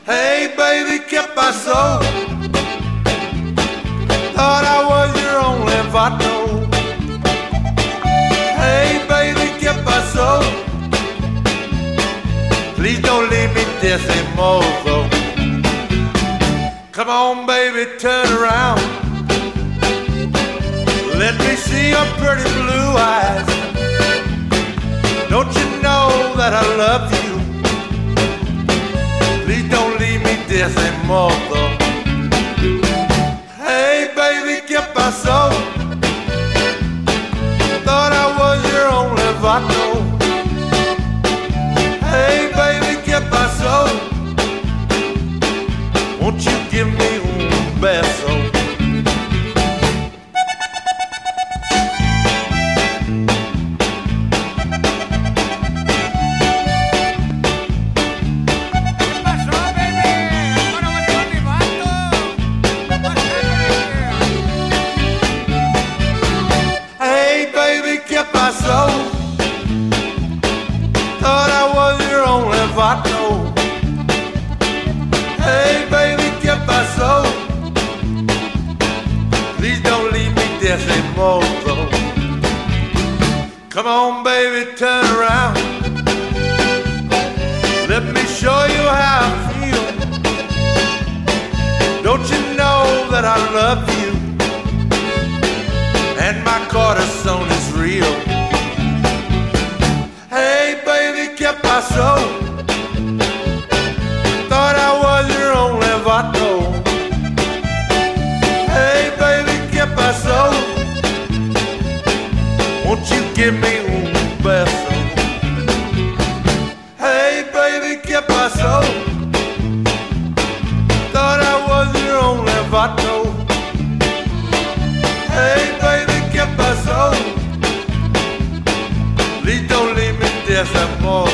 Hey baby, ¿qué pasó? Thought I was your only vato. Hey baby, ¿qué pasó? Please don't leave me decimoso. Come on baby, turn around. Let me see your pretty blue eyes. Don't you know that I love you? Please don't leave me decimoso. Hey baby, ¿qué pasó? Thought I was your only vato. Hey baby, ¿qué pasó? Won't you give me un beso? Thought I was your only vato. Hey baby, ¿qué pasó? Please don't leave me decimoso. Come on baby, turn around. Let me show you how I feel. Don't you know that I love you? And my corazón is real. Hey baby, ¿qué pasó? Thought I was your only vato. Hey baby, ¿qué pasó? Won't you give me un beso? Hey baby, ¿qué pasó? Thought I was your only vato. Hey baby, ¿qué pasó? Please don't leave me decimoso.